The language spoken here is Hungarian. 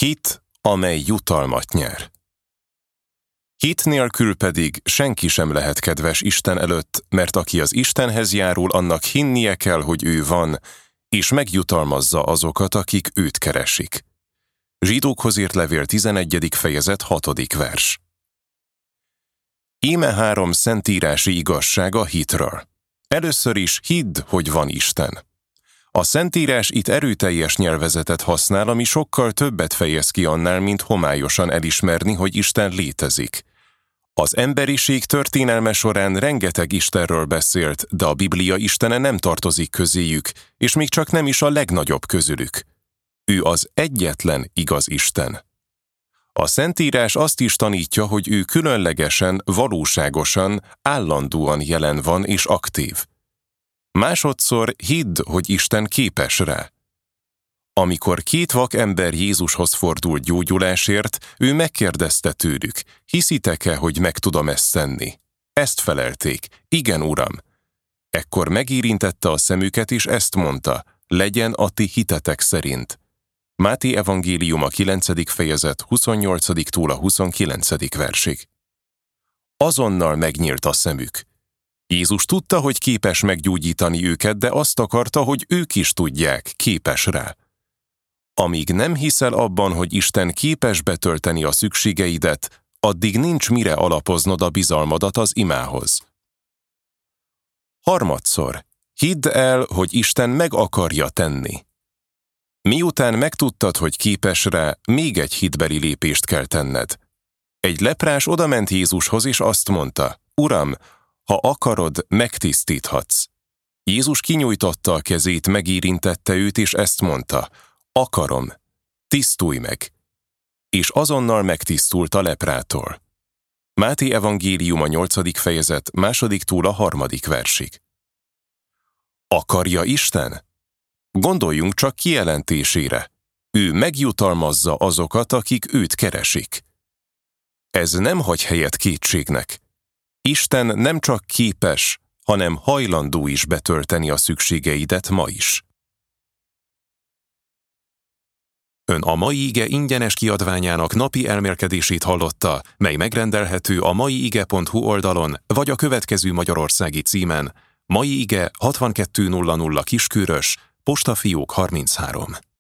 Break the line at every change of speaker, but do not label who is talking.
Hit, amely jutalmat nyer. Hit nélkül pedig senki sem lehet kedves Isten előtt, mert aki az Istenhez járul, annak hinnie kell, hogy ő van, és megjutalmazza azokat, akik őt keresik. Zsidókhoz írt levél 11. fejezet 6. vers. Íme 3 szentírási igazság a hitről. Először is hidd, hogy van Isten. A Szentírás itt erőteljes nyelvezetet használ, ami sokkal többet fejez ki annál, mint homályosan elismerni, hogy Isten létezik. Az emberiség történelme során rengeteg Istenről beszélt, de a Biblia Istene nem tartozik közéjük, és még csak nem is a legnagyobb közülük. Ő az egyetlen igaz Isten. A Szentírás azt is tanítja, hogy ő különlegesen, valóságosan, állandóan jelen van és aktív. Másodszor hidd, hogy Isten képes rá. Amikor 2 vak ember Jézushoz fordult gyógyulásért, ő megkérdezte tőlük, hiszitek-e, hogy meg tudom ezt tenni? Ezt felelték, igen, Uram. Ekkor megérintette a szemüket, és ezt mondta, legyen a ti hitetek szerint. Máté evangéliuma 9. fejezet 28-tól a 29. versig. Azonnal megnyílt a szemük. Jézus tudta, hogy képes meggyógyítani őket, de azt akarta, hogy ők is tudják, képes rá. Amíg nem hiszel abban, hogy Isten képes betölteni a szükségeidet, addig nincs mire alapoznod a bizalmadat az imához. Harmadszor, hidd el, hogy Isten meg akarja tenni. Miután megtudtad, hogy képes rá, még egy hitbeli lépést kell tenned. Egy leprás odament Jézushoz, és azt mondta, Uram, ha akarod, megtisztíthatsz. Jézus kinyújtotta a kezét, megérintette őt, és ezt mondta, akarom, tisztulj meg. És azonnal megtisztult a leprától. Máté evangéliuma 8. fejezet 2-től a 3. versig. Akarja Isten? Gondoljunk csak kijelentésére. Ő megjutalmazza azokat, akik őt keresik. Ez nem hagy helyet kétségnek. Isten nem csak képes, hanem hajlandó is betölteni a szükségeidet ma is. Ön a Mai Ige ingyenes kiadványának napi elmélkedését hallotta, mely megrendelhető a maiige.hu oldalon, vagy a következő magyarországi címen: Mai Ige 6200 Kiskörös, Postafiók 33.